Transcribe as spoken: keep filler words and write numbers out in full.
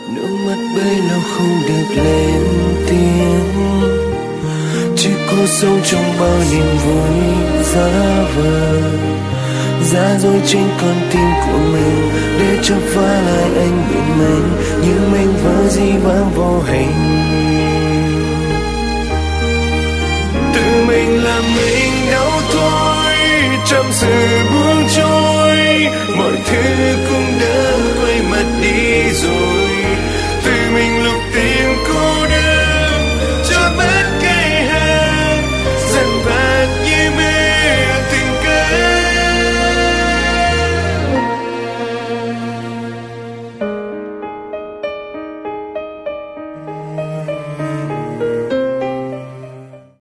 nước mắt bấy lâu không được lên tiếng, chỉ cô sống trong bao niềm vui giả vờ, giả dối trên con tim của mình để cho vá lại anh bị mình như mình vỡ dĩ vãng vô hình. Tự mình làm mình đau thôi, chậm sự buông trôi.